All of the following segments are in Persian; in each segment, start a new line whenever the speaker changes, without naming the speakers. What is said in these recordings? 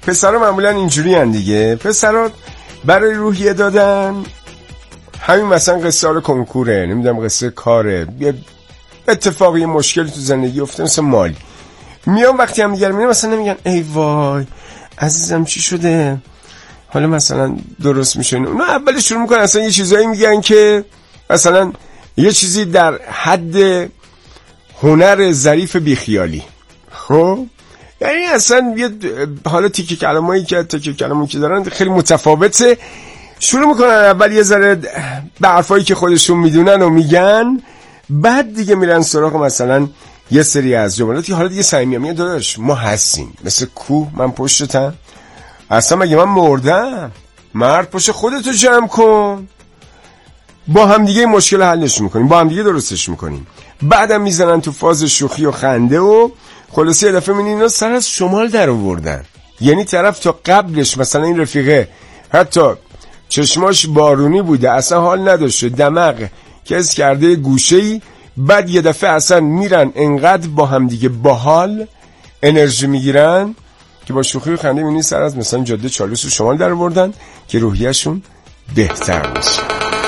پسرها معمولا اینجوری هن دیگه. پسرها برای روحیه دادن همین مثلا قصه ها کنکوره، نمیدونم قصه کاره، یه اتفاقی مشکلی تو زندگی افته مثلا مالی، میان وقتی هم دیگر میگن مثلا نمیگن ای وای عزیزم چی شده حالا مثلا درست میشه. نه اول شروع میکنن اصلا یه چیزایی میگن که مثلا یه چیزی در حد هنر ظریف بیخیالی. خب یعنی اصلا یه حالا تیکه کلمایی که دارن خیلی متفاوته. شروع میکنن اول یه ذره به حرفایی که خودشون میدونن و میگن، بعد دیگه میرن سراغ مثلا یه سری از جملاتی. حالا دیگه صمیمیه داداش ما هستیم مثل کوه، من پشتتم، اصلا مگه من مردم، مرد پشت خودتو جمع کن. با هم دیگه مشکل حلش میکنیم، با هم دیگه درستش میکنیم. بعدم میزنن تو فاز شوخی و خنده و خلاصی یه دفعه میبینین اینا سر از شمال در آوردن. یعنی طرف تا قبلش مثلا این رفیقه حتی چشماش بارونی بوده، اصلا حال نداشته، دماغ کس کرده گوشه‌ای، بعد یه دفعه اصلا میرن انقدر با هم دیگه باحال انرژی میگیرن که با شوخی و خنده میبینین سر از مثلا جاده چالوس و شمال در آوردن که روحیه‌شون بهتر بشه.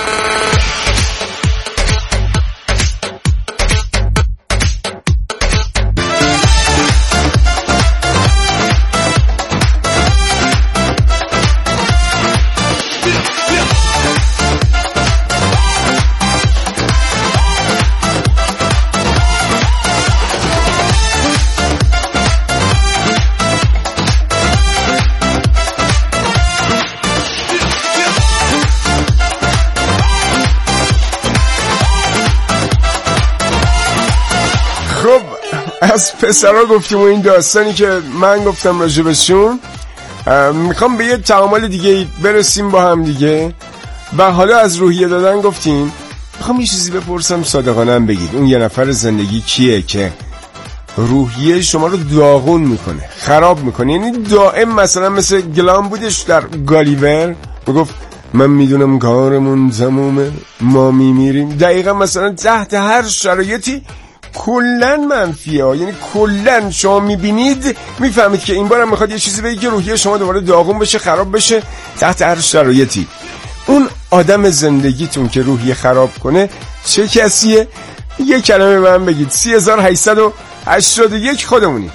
از پسرها گفتیم و این داستانی که من گفتم راجبشون، میخوام به یه تعامل دیگه برسیم با هم دیگه. و حالا از روحیه دادن گفتیم، میخوام یه چیزی بپرسم صادقانه هم بگید، اون یه نفر زندگی کیه که روحیه شما رو داغون میکنه، خراب میکنه؟ یعنی دائم مثلا مثل گلام بودش در گالیور میگفت من میدونم کارمون تمومه ما میمیریم. دقیقا مثلا تحت هر شرایطی کلن منفیه ها. یعنی کلن شما میبینید میفهمید که این بارم میخواد یه چیزی بگه که روحیه شما دوباره داغون بشه، خراب بشه تحت هر شرایطی. اون آدم زندگیتون که روحیه خراب کنه چه کسیه؟ یه کلمه به من بگید. 3881 خودمونی.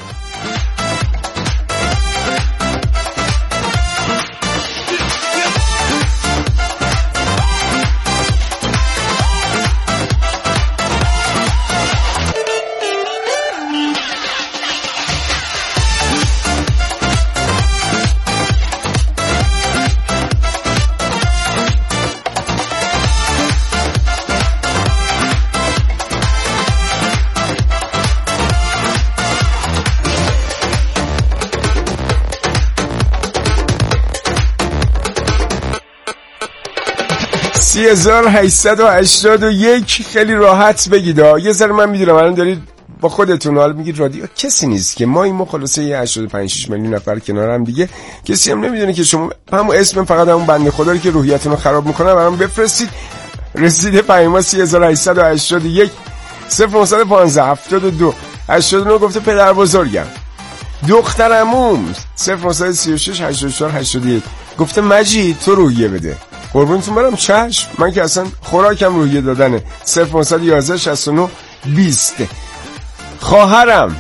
3881 خیلی راحت بگید. یه ذره من میدونم الان دارید با خودتون حال میگید رادیو کسی نیست که ما خلاصه یه 85 میلیون نفر کنار هم دیگه، کسی هم نمیدونه که شما همون اسم فقط همون بنده خدا رو که روحیتون رو خراب میکنه برام بفرستید. رسیده پیام 3881 0915 72 89 گفته پدر بزرگم. دخترموم 0936 84 81 گفته مجید تو روحیه بده. قربونتون برم، چشم، من که اصلا خوراکم روحیه دادنه. 0911 69 20. خواهرم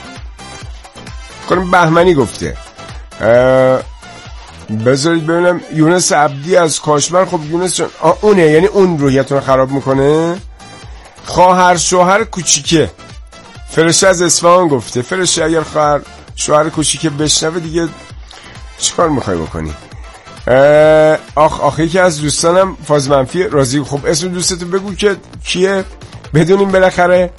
خانم بهمنی گفته بذارید ببینم یونس عبدی از کاشمر. خب یونس جان اونه، یعنی اون روحیتون رو خراب میکنه. خواهر شوهر کوچیکه فرشه از اصفهان گفته. فرشه اگر خواهر شوهر کوچیکه بشنوه دیگه چیکار میخوای بکنی؟ آخه که از دوستانم فاز منفی راضی. خب اسم دوستتو بگو که کیه بدونیم بالاخره.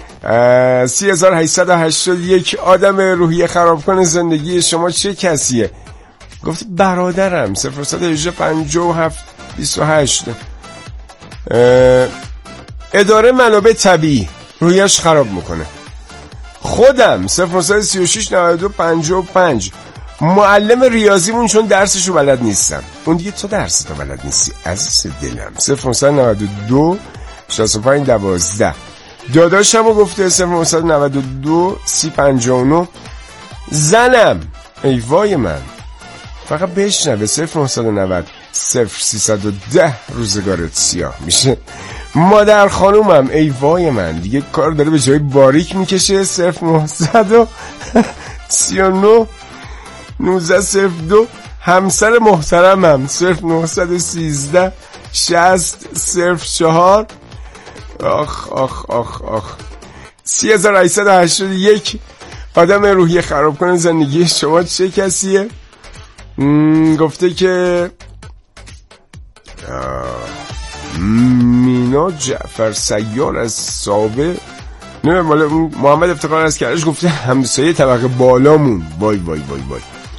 3881 آدم روحیه خراب کنه زندگی شما چه کسیه؟ گفت برادرم 0118 57 28. اداره منابع طبیعی روحیه‌اش خراب میکنه. خودم 0136 92 55. معلم ریاضیمون چون درسشو بلد نیستم. اون دیگه تو درستو بلد نیستی عزیز دلم. 0992 65 12. داداشمو گفته 0992 30 59. زنم ای وای من. فقط بشنوه 0990 0310 روزگارت سیاه میشه. مادر خانومم ای وای من دیگه کار داره به جای باریک میکشه. 0939 1902 همسر محترمم 0913 60 04. آخ آخ آخ آخ 3881. آدم روحیه خراب کنه زندگی شما چه کسیه؟ گفته که مینا جعفر سیار از سابه نه مال محمد افتخار از کرش. گفته همسایه طبقه بالامون. وای وای وای وای.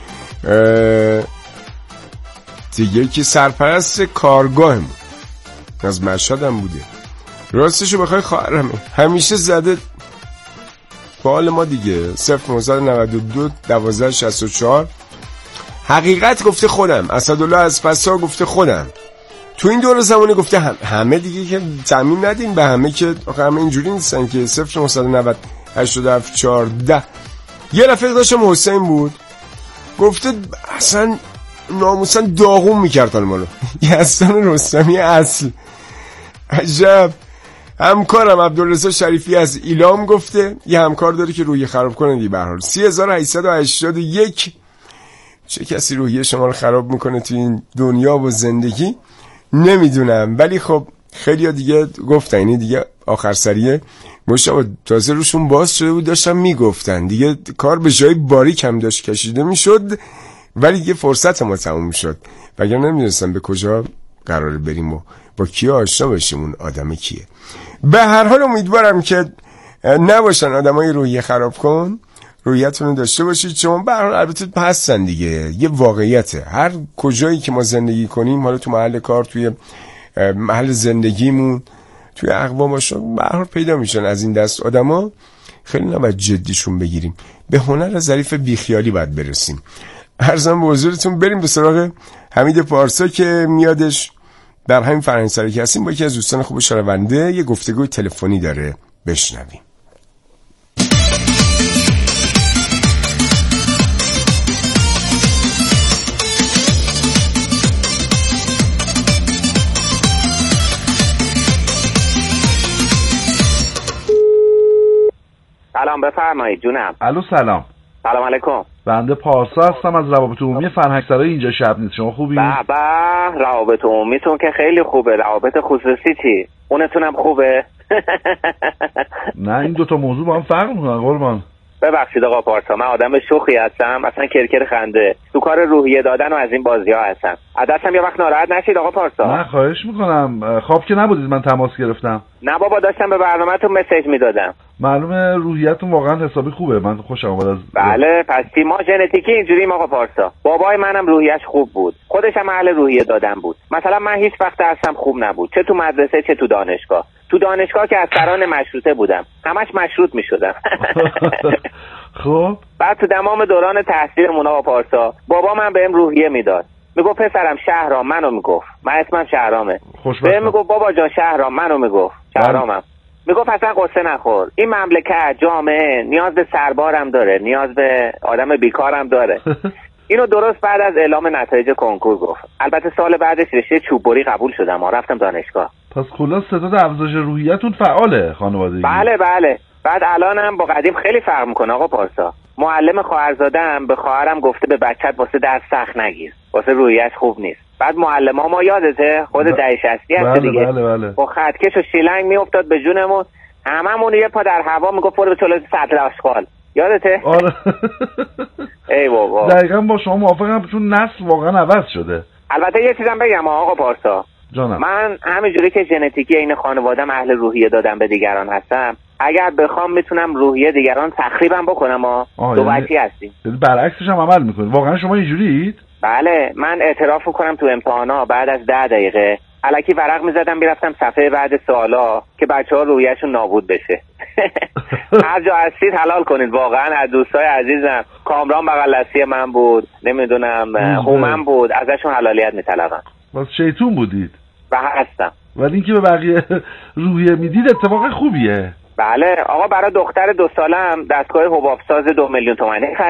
دیگه که سرپرست کارگاهمون از مشهد هم بوده. راستشو بخوای خواهرمه همیشه زده فعال ما دیگه. 0992 1264. حقیقت گفته خودم. اسدالله از پسا گفته خودم. تو این دور زمانی گفته همه دیگه که تعمیم ندیم به همه که همه اینجوری نیستن که. 0990 87 14. یه رفیق داشتم حسین بود گفته اصلا ناموسا داغون میکرد ما رو. یزدان رستمی اصل. عجب. همکارم عبدالرضا شریفی از ایلام گفته یه همکار داره که روحیه خراب کنه دیگه. به هر حال 3881. چه کسی روحیه شما رو خراب میکنه تو این دنیا و زندگی نمیدونم، ولی خب خیلی ها دیگه گفتن. اینی دیگه آخر سریه مشابه تازه روشون باز شده بود داشتن میگفتن دیگه کار به جای باریک هم داشت کشیده میشد، ولی دیگه فرصت ما تموم شد وگر نمیدونستم به کجا قراره بریم و با کیا آشنا بشیم اون آدم کیه. به هر حال امیدوارم که نباشن آدمای روحیه خراب کن. روحیتون رو داشته باشید. چون به هر حال البته هستن دیگه، یه واقعیته. هر کجایی که ما زندگی کنیم، حالا تو محل کار، توی محل زندگیمون، توی اقوامشون، به هر حال پیدا میشن از این دست آدما. خیلی نباید جدیشون بگیریم. به هنر ظریف بیخیالی باید برسیم. عرضم به حضورتون بریم به سراغ حمید پارسا که میادش در همین فرهنگ سرایی که هستیم با یکی از دوستان خوب شنونده یه گفتگوی تلفنی داره. بشنویم.
سلام بفرمایید جونم.
الو سلام.
سلام علیکم.
بنده پارسا هستم از روابط عمومی فرهنگ سرایی. اینجا شب نیست. شما خوبی؟
به روابط عمومیتون که خیلی خوبه. روابط خصوصی چی؟ اونتونم خوبه؟
نه این دوتا موضوع با هم فرق میکنن قربان.
ببخشید آقا پارسا، من آدم شوخی هستم، اصلا کرکر خنده تو کار روحیه دادن و از این بازی ها هستم. عدسم یه وقت ناراحت نشید آقا پارسا.
نه خواهش میکنم. خواب که نبودید من تماس گرفتم؟
نه بابا، داشتم به برنامه‌تون مسیج میدادم.
معلومه روحیتون واقعا حسابی خوبه. من خوشم اومد از
بله. پس ما ژنتیکی اینجوریم آقا پارسا. بابای منم روحیه‌اش خوب بود، خودش هم اهل روحیه دادن بود. مثلا من هیچ وقت درسم خوب نبود، چه تو مدرسه چه تو دانشگاه. تو دانشگاه که از سران مشروطه بودم، همش مشروط میشدم.
خب
بعد تو تمام دوران تحصیلمون آقا پارسا بابا من بهم روحیه میداد. میگفت پسرم شهرام، منو میگفت، من اسمم شهرامه. بهم میگفت بابا جان شهرام، منو میگفت شهرامم. میگفت اصلا قصه نخور، این مملکت جامعه نیاز به سربارم داره، نیاز به آدم بیکارم داره. اینو درست بعد از اعلام نتایج کنکور گفت. البته سال بعدش رشته چوببری قبول شدم و رفتم دانشگاه.
پس کلا ستاد افزایش روحیتون فعاله خانوادگی؟
بله بله. بعد الانم با قدیم خیلی فرق میکنه آقا پارسا. معلم خواهرزاده‌ام به خواهرم گفته به بچت واسه درس سخت نگیر، واسه روحیه‌اش خوب نیست. بعد معلم‌ها ما یادته خود دهه 60 هست دیگه.
بله.
با خطکش و شیلنگ میافتاد به جونمون، هممون یه پا در هوا میگفت برو به چلو سطل آشغال. یادته؟
آره.
ای بابا.
دقیقاً با شما موافقم، چون نسل واقعا عوض شده.
البته یه چیزم بگم آقا پارسا.
جانم.
من همینجوری که ژنتیکی این خانواده‌ام اهل روحیه دادن به دیگران هستم، اگر بخوام میتونم روحیه دیگران تخریبم بکنم. دو وجهی هستیم.
برعکسش هم عمل میکنید. واقعا شما اینجورید؟
بله. من اعتراف کنم تو امتحانا بعد از 10 دقیقه الکی ورق میزدم میرفتم صفحه بعد سوالا که بچه‌ها روحیه‌شون نابود بشه. هر جا هستید حلال کنید واقعا. از دوستای عزیزم کامران بغل دستی من بود، نمیدونم هومن بود، ازشون حلالیت میطلبم.
بس شیطون بودید.
و هستم.
ولی اینکه به بقیه روحیه میدید اتفاق خوبیه.
بله آقا. برای دختر 2 سالم دستگاه حبابساز 2 میلیون تومانی خریدم.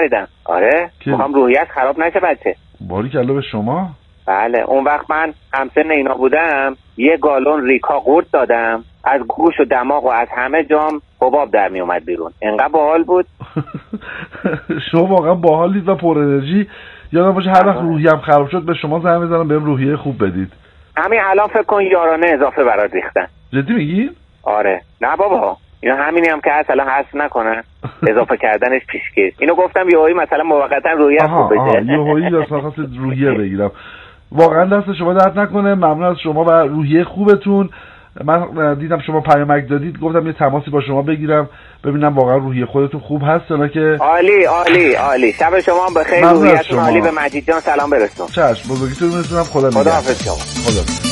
آره میخوام روحیش خراب نشه بچه.
باریکلا به شما.
بله اون وقت من همسن اینا بودم، یه گالون ریکا قورت دادم، از گوش و دماغ و از همه جام حباب در می اومد بیرون. انقدر باحال بود.
شما واقعا باحالید و پر انرژی. یادم باشه هر وقت روحیم خراب شد به شما زنگ بزنم بهم روحیه خوب بدید. همین
الان فکر کن یارانه اضافه برات ریختن.
جدی میگی؟
آره نه بابا، اینا همینی هم که اصلا حذف نکنن، اضافه کردنش پیشکش. اینو گفتم یهویی مثلا موقتا روحیه خوب بشه.
یهویی داستان روحیه بگیرم. واقعا دست شما درد نکنه. ممنون از شما و روحیه خوبتون. من دیدم شما پیامک دادید، گفتم یه تماسی با شما بگیرم ببینم واقعا روحیه خودتون خوب هست یا نه. که
عالی عالی عالی. شب شما هم بخیر، روحیه‌تون عالی. به مجید جان سلام برسون.
چشم، بزرگیتون میرسونم. خدا نگهدار.
خداحافظ شما.
خدا.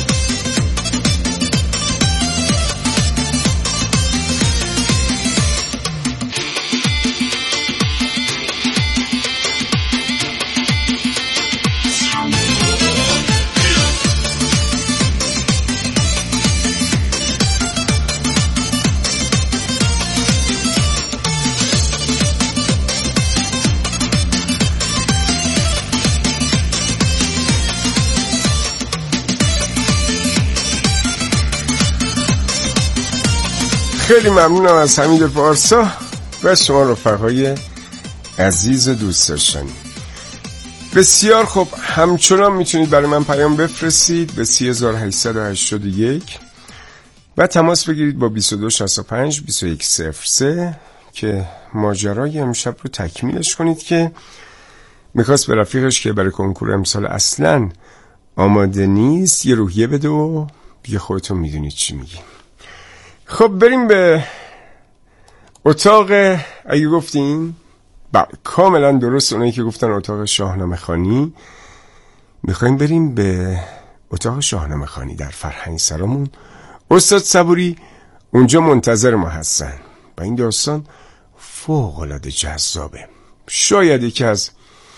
خیلی ممنونم از حمید پارسا و شما رفقای عزیز و دوست داشتنی. بسیار خوب، همچنان میتونید برای من پیام بفرستید به 3881 و تماس بگیرید با 2265 2103 که ماجرای امشب رو تکمیلش کنید که میخواست به رفیقش که برای کنکور امسال اصلاً آماده نیست یه روحیه بده و دیگه خودتون میدونید چی میگیم. خب بریم به اتاق. اگه گفتیم کاملا درست، اونایی که گفتن اتاق شاهنامه خوانی، میخوایم بریم به اتاق شاهنامه خوانی در فرهنگ سرامون. استاد صبوری اونجا منتظر ما هستن و این داستان فوق‌العاده جذابه. شاید یکی از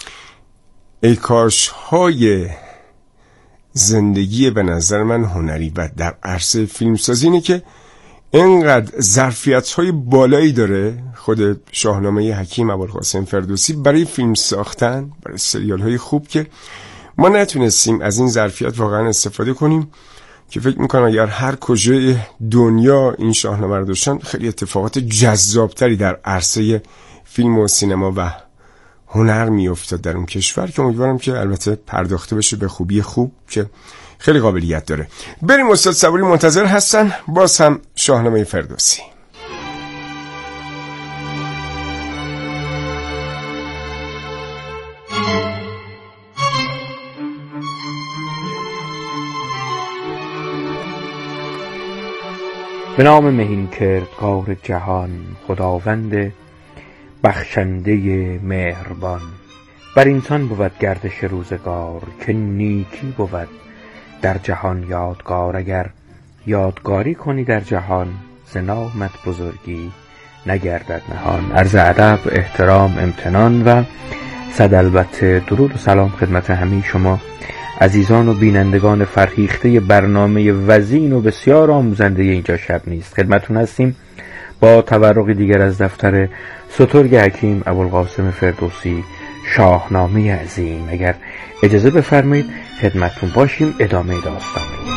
ایکاش های زندگی به نظر من هنری و در عرصه فیلمسازی اینه که اینقدر ظرفیت‌های بالایی داره خود شاهنامه حکیم ابوالقاسم فردوسی برای فیلم ساختن، برای سریال‌های خوب، که ما نتونستیم از این ظرفیت واقعا استفاده کنیم، که فکر می‌کنم اگر هر کجای دنیا این شاهنامه رو داشتن خیلی اتفاقات جذابتری در عرصه فیلم و سینما و هنر میافتاد در اون کشور، که امیدوارم که البته پرداخته بشه به خوبی خوب که خیلی قابلیت داره. بریم، استاد صبوری منتظر هستن. باز هم شاهنامه فردوسی.
به نام مهین کردگار جهان، خداوند بخشنده مهربان. بر اینسان بود گردش روزگار، که نیکی بود در جهان یادگار. اگر یادگاری کنی در جهان، ز نامت بزرگی نگردد نهان. عرض ادب، احترام، امتنان و صد البته درود و سلام خدمت همه شما عزیزان و بینندگان فرهیخته برنامه وزین و بسیار آموزنده اینجا شب نیست. خدمتون هستیم با تورقی دیگر از دفتر سترگ حکیم ابوالقاسم فردوسی، شاهنامه عظیم. اگر اجازه بفرمایید خدمتون باشیم ادامه داستان رو.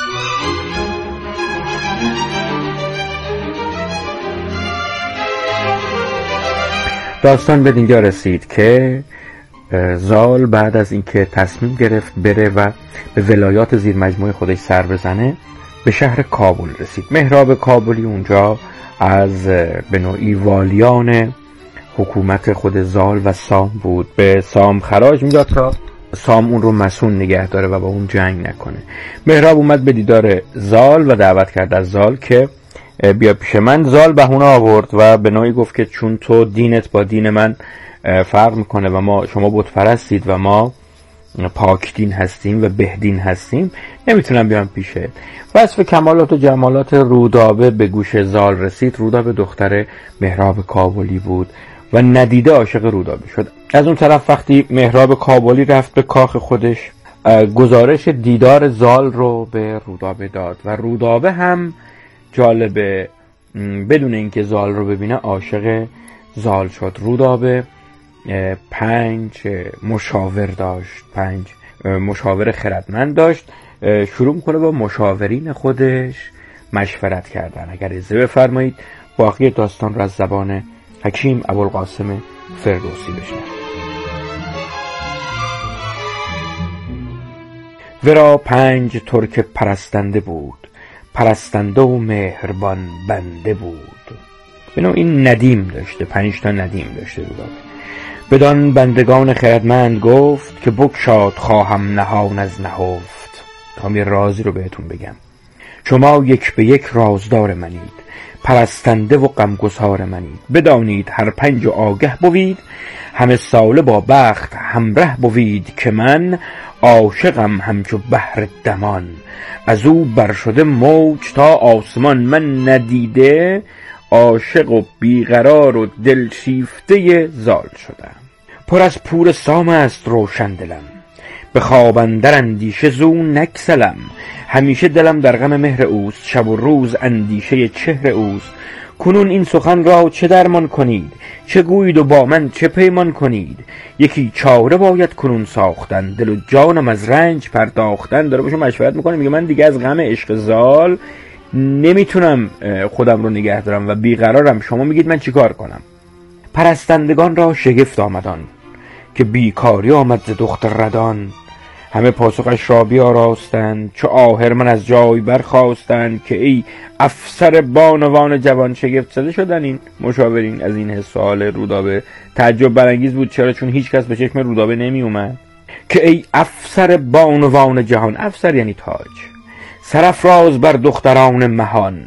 داستان به اینجا رسید که زال بعد از اینکه تصمیم گرفت بره و به ولایات زیر مجموعه خودش سر بزنه، به شهر کابل رسید. مهراب کابلی اونجا از به نوعی والیان حکومت خود زال و سام بود. به سام خراج میداد تا سام اون رو مسئول نگه داره و با اون جنگ نکنه. مهراب اومد به دیدار زال و دعوت کرد از زال که بیا پیش من. زال بهونه آورد و به نوعی گفت که چون تو دینت با دین من فرق میکنه و شما بت پرستید و ما پاک دین هستیم و بهدین هستیم، نمیتونم بیام پیشت. وصف کمالات و جمالات رودابه به گوش زال رسید. رودابه دختر مهراب کابلی بود و ندیده عاشق رودابه شد. از اون طرف وقتی مهراب کابلی رفت به کاخ خودش، گزارش دیدار زال رو به رودابه داد و رودابه هم بدون اینکه زال رو ببینه عاشق زال شد. رودابه 5 مشاور داشت، 5 مشاور خردمند داشت. شروع میکنه با مشاورین خودش مشورت کردن. اگر اجازه بفرمایید باقی داستان را از زبان حکیم ابوالقاسم فردوسی بشنوید. ورا 5 ترک پرستنده بود، پرستنده و مهربان بنده بود. بنو این ندیم داشته، 5 تا ندیم داشته رودابه. بدان بندگان خردمند گفت که بگشاد خواهم نهان از نهفت. میخوام یه رازی رو بهتون بگم. شما یک به یک رازدار منید، پرستنده و غمگسار منید. بدانید هر 5 آگه بوید، همه ساله با بخت همره بوید. که من عاشقم همچو بحر دمان، از او برشده موج تا آسمان. من ندیده عاشق و بیقرار و دلشیفته زال شدم. پر از پور سام است روشن دلم، به خواب اندر اندیشه زو نکسلم. همیشه دلم در غم مهر اوست، شب و روز اندیشه چهر اوست. کنون این سخن را چه درمان کنید، چه گویید و با من چه پیمان کنید. یکی چاره باید کنون ساختن، دل و جانم از رنج پرداختن. داره باشون مشورت میکنه، میگه من دیگه از غم عشق زال نمیتونم خودم رو نگه دارم و بیقرارم. شما میگید من چیکار کنم؟ پرستندگان را شگفت آمدان، که بیکاری آمد ز دختر ردان. همه پاسخش را بیاراستند، چو آهرمن از جای برخاستند. که ای افسر بانوان جوان. شگفت زده شدن این مشاورین از این سوال رودابه. تعجب برانگیز بود. چرا؟ چون هیچ کس به چشم رودابه نمی اومد. که ای افسر بانوان جهان، افسر یعنی تاج، سرافراز بر دختران مهان.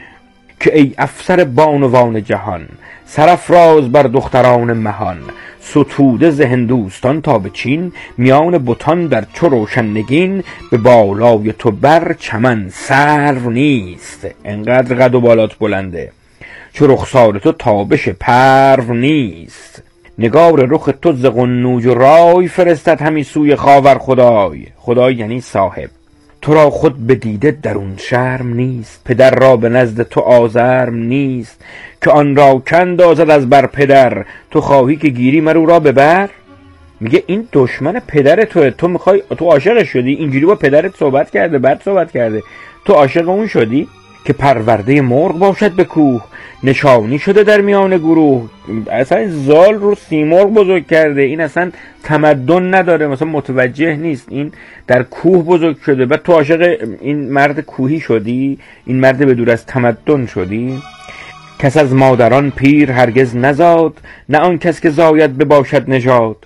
که ای افسر بانوان جهان، سرافراز بر دختران مهان. ستوده ز هندوستان تا به چین، میان بتان در چو روشن نگین. به بالای تو بر چمن سرو نیست، انقدر قد و بالات بلنده. چو رخسار تو تابش پرو نیست. نگار رخ تو ز قنوج و رای، فرستد همی سوی خاور خدای. خدای یعنی صاحب. تو را خود به دیده درون شرم نیست، پدر را به نزد تو آزرم نیست. که آن را کاندازد از بر پدر، تو خواهی که گیری مرو را ببر. میگه این دشمن پدر توه، تو میخوای، تو عاشقش شدی، اینجوری با پدرت صحبت کرده، بعد صحبت کرده، تو عاشق اون شدی. که پرورده مرغ باشد به کوه، نشانی شده در میان گروه. اصلا زال رو سیمرغ بزرگ کرده، این اصلا تمدن نداره، مثلا متوجه نیست، این در کوه بزرگ شده. بعد تو عاشق این مرد کوهی شدی، این مرد بدور از تمدن شدی. کس از مادران پیر هرگز نزاد، نه آن کس که زاید بباشد نژاد.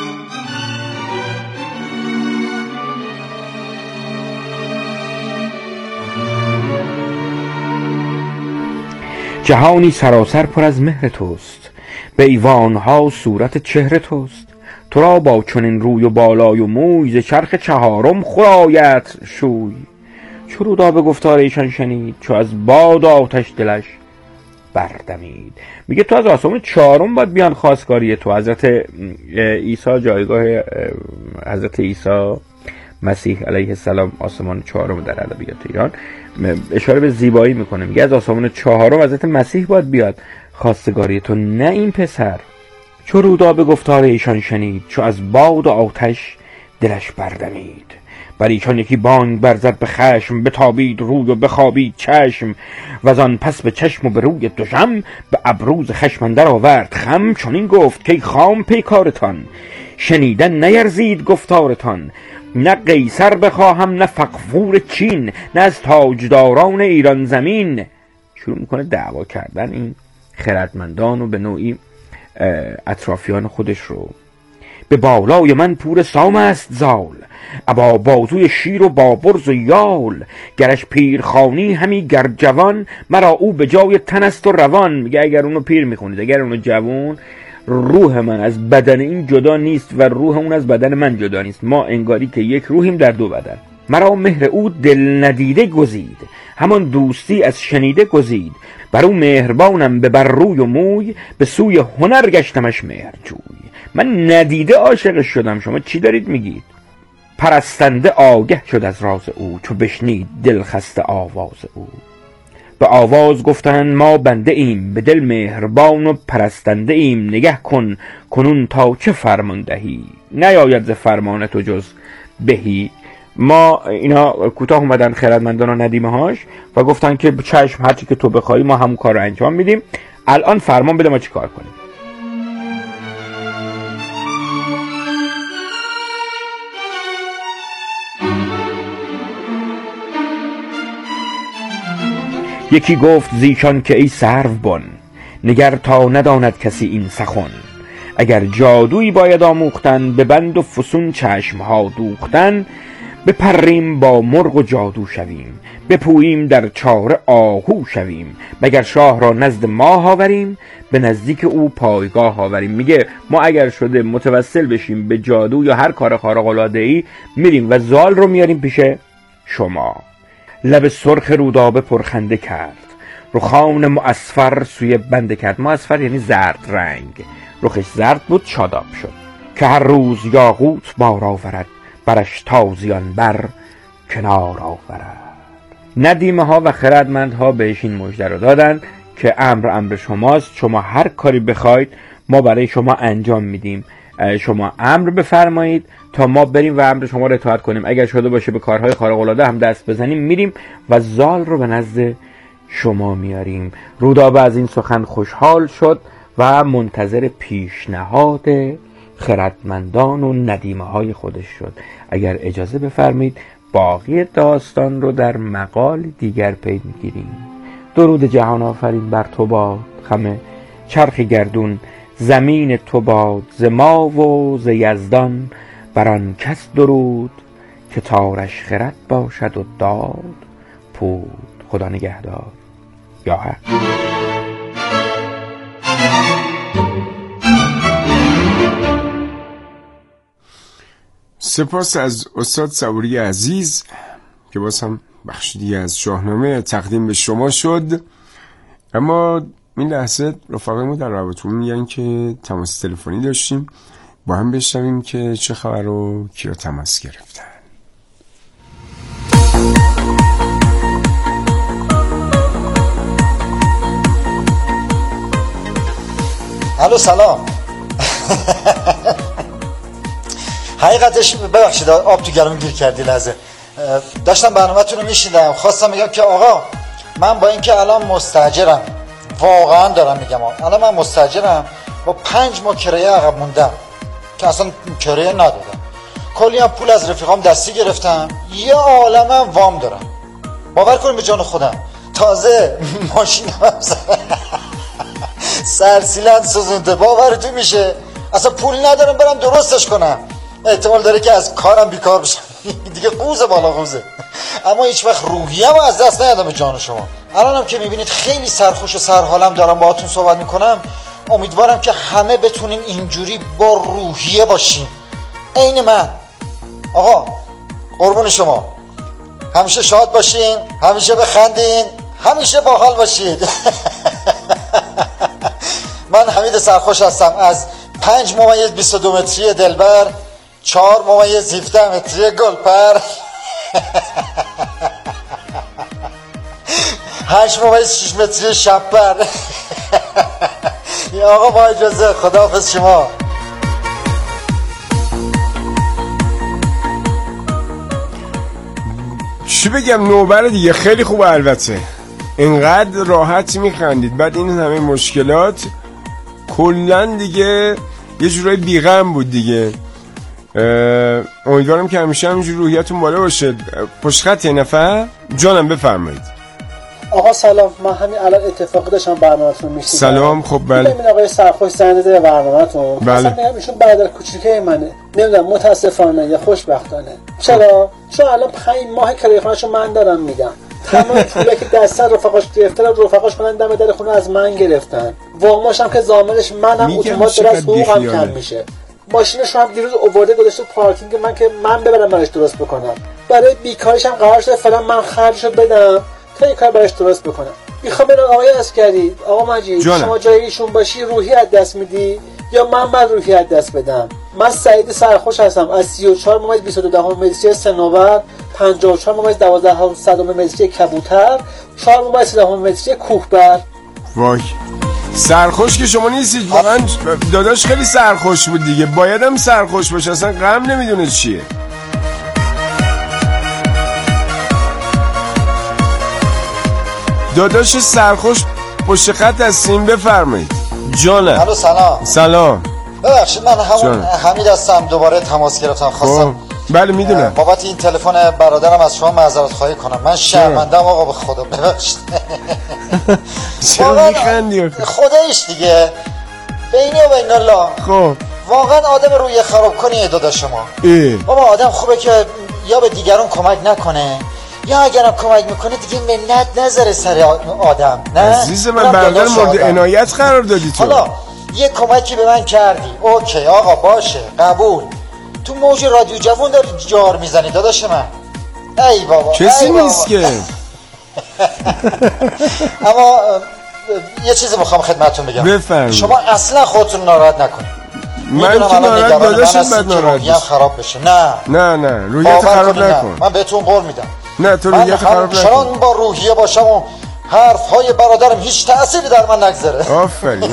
جهانی سراسر پر از مهر توست، به ایوانها صورت چهره توست. تو را با چنین روی و بالای و موی، ز چرخ چهارم خورایت شوی. چو رودابه گفتار ایشان شنید، چو از باد آتش دلش بردمید. میگه تو از آسمان چهارم باید بیان خواستگاری تو. حضرت عیسی، جایگاه حضرت عیسی مسیح علیه السلام آسمان چهارم در ادبیات ایران اشاره به زیبایی میکنه. میگه از آسمان چهارم حضرت مسیح باید بیاد خواستگاری تو، نه این پسر. چو رودابه گفتار ایشان شنید، چو از باد و آتش دلش بردمید. بر ایشان یکی بانگ برزد به خشم، بتابید روی و بخوابید چشم. وزان پس به چشم و به روی دوژم، به ابروز خشم اندر آورد خم. چنین گفت که خام پیکارتان، شنیدن نیرزید گفتارتان. نه قیصر بخواهم نه فغفور چین، نه از تاجداران ایران زمین. شروع میکنه دعوا کردن این خردمندان و به نوعی اطرافیان خودش رو. به بالای من پور سام است زال، ابا بازوی شیر و با برز و یال. گرش پیرخانی همی گر جوان، مرا او به جای تن است و روان. میگه اگر اونو پیر میخونید، اگر اونو جوان، روح من از بدن این جدا نیست و روح اون از بدن من جدا نیست. ما انگاری که یک روحیم در دو بدن. مرا مهر او دل ندیده گزید، همان دوستی از شنیده گزید. بر او مهربانم به بر روی و موی، به سوی هنر گشتمش مهرجوی. من ندیده عاشق شدم، شما چی دارید میگید؟ پرستنده آگه شد از راز او، چو بشنید دل خسته آواز او. به آواز گفتند ما بنده ایم، به دل مهربان و پرستنده ایم. نگه کن کنون تا چه فرمان دهی، نیاید ز فرمان تو جز بهی. ما اینا کوتاه اومدن خردمندان و ندیمه هاش و گفتن که چشم، هرچی که تو بخوای ما همون کار رو انجام میدیم. الان فرمان بده ما چی کار کنیم. یکی گفت زیشان که ای سروبن، نگر تا نداند کسی این سخن. اگر جادویی باید آموختن، به بند و فسون چشمها دوختن. بپریم با مرغ و جادو شویم، بپوییم در چاره آهو شویم. مگر شاه را نزد ماه آوریم، به نزدیک او پایگاه آوریم. میگه ما اگر شده متوسل بشیم به جادو یا هر کار خارق العاده‌ای، میریم و زال رو میاریم پیش شما. لب سرخ رودابه پرخنده کرد، رخان معصفر سوی بنده کرد. معصفر یعنی زرد رنگ، رخش زرد بود، شاداب شد. که هر روز یاقوت بار آورد، برش تازیان بر کنار آورد. ندیمه ها و خردمندها بهش این مژده رو دادن که امر شماست، شما هر کاری بخواید ما برای شما انجام میدیم. شما امر بفرمایید تا ما بریم و امر شما رو اطاعت کنیم. اگر شده باشه به کارهای خارق العاده هم دست بزنیم، میریم و زال رو به نزد شما میاریم. رودابه از این سخن خوشحال شد و منتظر پیشنهاد خردمندان و ندیمه های خودش شد. اگر اجازه بفرمایید باقی داستان رو در مقال دیگر پی میگیریم. درود جهان آفرین بر تو باد، خم چرخ گردون زمین تو باد. ز ما و ز یزدان بران کس درود، که تارش خرد باشد و داد پود. خدا نگهدار. یا حق.
سپاس از استاد صبوری عزیز که باز هم بخشی از شاهنامه تقدیم به شما شد. اما این لحظه رفقایمون در رابطمون میگن که تماس تلفنی داشتیم، با هم بشنویم که چه خبر و کیا تماس گرفتن.
الو سلام. حقیقتش ببخشید آب تو گلوم گیر کردی لحظه. داشتم برنامه‌تون رو میشیدم، خواستم بگم که آقا من با اینکه الان مستاجرم، واقعا دارم میگم الان من مستاجرم، با 5 ماه کرایه عقب موندم که اصلا کرایه ندادم. کلی هم پول از رفیقام دستی گرفتم، یه عالمم وام دارم. باور کنید به جان خودم تازه ماشینم سرسیلند سوزونده. باورتون میشه اصلا پول ندارم برم درستش کنم. احتمال داره که از کارم بیکار بشم دیگه. قوزه بالا قوزه. اما هیچ وقت روحیه‌مو از دست ندادم به جان شما. الانم که میبینید خیلی سرخوش و سرحالم دارم باهاتون صحبت میکنم. امیدوارم که همه بتونیم اینجوری با روحیه باشیم عین من. آقا قربون شما، همیشه شاد باشین، همیشه بخندین، همیشه باحال باشید. من حمید سرخوش هستم از 5.22 متری دلبر، 4.17 متری گلپر، 8.6 متری شبپر. یا آقا با اجازه، خداحافظ شما.
چی بگم، نوبر دیگه خیلی خوبه. البته اینقدر راحت میخندید بعد این همه مشکلات، کلن دیگه یه جورای بیغم بود دیگه. امیدوارم که همیشه همینجور روحیتون بالا باشه. پشت خط نفر جانم بفرمایید.
آقا سلام، من همین الان اتفاقی داشتم برنامه‌تون میشیدم.
سلام. خب بله.
من آقای سرخوش زنده در برنامه‌تون.
بله.
مثلا ایشون برادر کوچیکه منه. نمیدونم متاسفانه یا خوشبختانه. چرا؟ چون الان 5 ماه کرایه خونه‌شو من دارم میدم. تمام پولی که دست رفقاش گرفته رو رفقاش منن دم در خونه از من گرفتن. واماش هم که ضامنش منم، اتومات داره از حقوقم کم میشه. ماشینش رو هم دیروز آورده گذاشته پارکینگ من که من ببرم براش درست بکنم. برای بیکاریش هم قرار شده فعلا من خرجشو بدم تا این کار براش درست بکنم. میخوام برم آقای عسکری، آقا مجید، شما جای ایشون باشی روحی از دست میدی یا من بعد روحی از دست بدم؟ من سعید سرخوش هستم از 34.22 متری صنوبر، 54 متری کبوتر، 4 متری کوهبر.
وای سرخوش که شما نیستید واقعا. داداش خیلی سرخوش بود دیگه، بایدم سرخوش باشه، اصلا غم نمیدونه چیه. داداش سرخوش پشت خط هستیم، بفرمایید. جانم.
الو سلام.
سلام.
ببخشید من حمید هستم، دوباره تماس گرفتم، خواستم
بله میدونم
بابت این تلفن برادرم از شما معذرت خواهی کنم. من شرمندم آقا، به خدا ببخشید.
چرا میخندی؟
خدایش دیگه بینی و بین الله.
خب
واقعا آدم روی خراب کنیه داداش شما. بابا آدم خوبه که یا به دیگران کمک نکنه، یا اگرم کمک میکنه دیگه منت نذاره سر آدم. نه
عزیز من، برادر مورد عنایت قرار دادی تو.
حالا یه کمکی به من کردی، اوکی آقا باشه قبول. تو موج رادیو جوان داری جار میزنی داداش من. ای بابا
کسی نیست که.
اما یه چیزی میخوام خدمتتون بگم.
بفرمایید.
شما اصلا خودتون ناراحت نکنید.
من که ناراحت داداشم بد ناراحت
بشه. خراب بشه. نه
روحیت خراب نکن.
من بهتون قول میدم.
نه تو روحیت خراب نکن.
چون با روحیه باشم و حرفهای برادرم هیچ تأثیری در من نگذاره.
آفرین.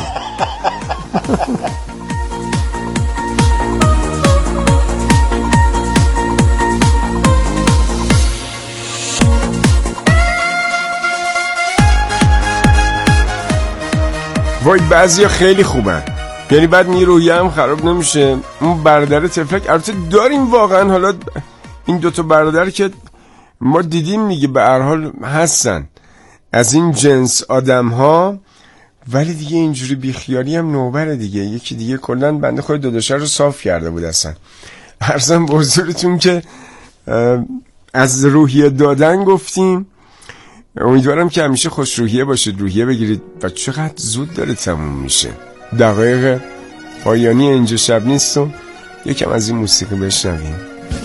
وای بعضیا خیلی خوبن، یعنی بعد می روحیه هم خراب نمیشه. اون برادر تفلک البته داریم واقعا. حالا این دوتا برادر که ما دیدیم دیگه به هر حال هستن از این جنس آدم ها، ولی دیگه اینجوری بیخیالی هم نوبره دیگه. یکی دیگه کلن بنده خود داداشه رو صاف کرده بود اصلا. عرضم به حضورتون که از روحیه دادن گفتیم. امیدوارم که همیشه خوش روحیه باشید، روحیه بگیرید و چقدر زود داره تموم میشه. دقایق پایانی اینجا شب نیست و یکم از این موسیقی بشنویم.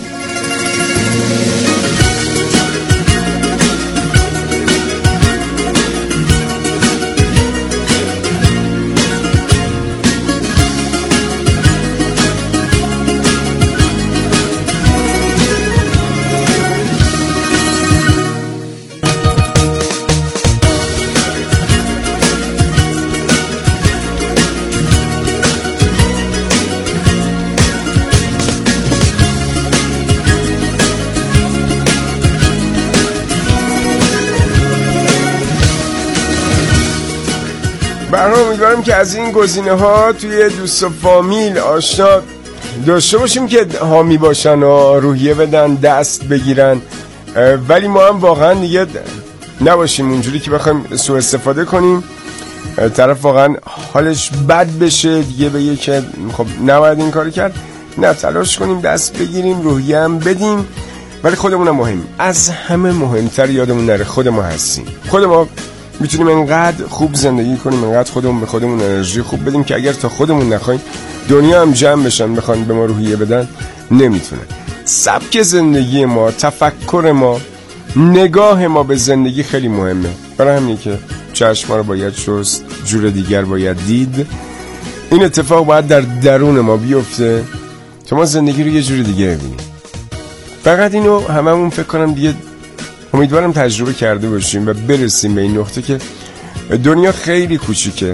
برای امیدوارم که از این گزینه ها توی دوست و فامیل آشنا داشته باشیم که حامی باشن و روحیه بدن، دست بگیرن، ولی ما هم واقعا دیگه نباشیم اونجوری که بخوایم سوء استفاده کنیم، طرف واقعا حالش بد بشه دیگه بگه که خب نباید این کار کرد. نه، تلاش کنیم دست بگیریم، روحیه هم بدیم، ولی خودمون هم مهم. از همه مهمتر یادمون نره خود ما هستیم. خود ما میتونیم انقدر خوب زندگی کنیم، انقدر خودمون به خودمون انرژی خوب بدیم که اگر تا خودمون نخوایم دنیا هم جمع بشن بخوان به ما روحیه بدن نمیتونه. سبک زندگی ما، تفکر ما، نگاه ما به زندگی خیلی مهمه. برای همینه که چشم رو باید شست، جور دیگر باید دید. این اتفاق باید در درون ما بیفته تا ما زندگی رو یه جور دیگه ببینیم. فقط اینو هممون فکر کنم دیگه امیدوارم تجربه کرده باشیم و برسیم به این نقطه که دنیا خیلی کوچیکه،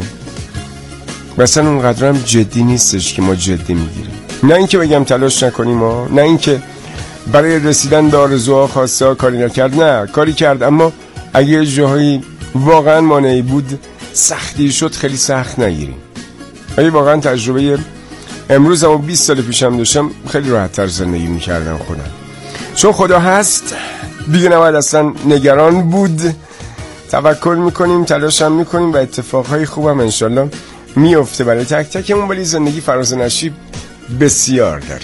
مثلا اونقدر هم جدی نیستش که ما جدی میگیریم. نه اینکه بگم تلاش نکنیم ها، نه اینکه برای رسیدن به آرزوها خواسته ها کاری نکرد، نه کاری کرد، اما اگه جاهایی واقعا مانعی بود، سختی شد، خیلی سخت نگیریم. اگه واقعا تجربه امروز اما 20 سال پیشم داشتم خیلی راحت تر زندگی میکردم خودم، چون خدا هست دیگه نباید اصلا نگران بود. توکل میکنیم، تلاش هم میکنیم و اتفاقهای خوبم انشالله میفته برای تک تکمون، ولی زندگی فراز نشیب بسیار داره.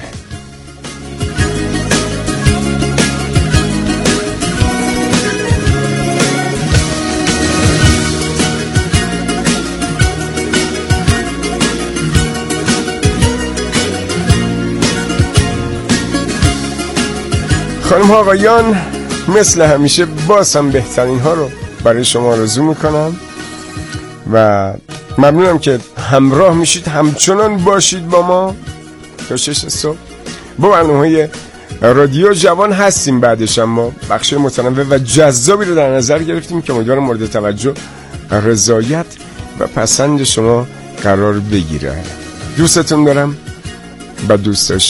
خانم ها آقایان، مثل همیشه باز هم بهترین ها رو برای شما آرزو میکنم و ممنونم که همراه میشید، همچنان باشید با ما تا 6 صبح با برنامه‌های رادیو جوان هستیم بعدش، اما بخش متنوع و جذابی رو در نظر گرفتیم که امیدوارم مورد توجه، رضایت و پسند شما قرار بگیره. دوستتون دارم و دوست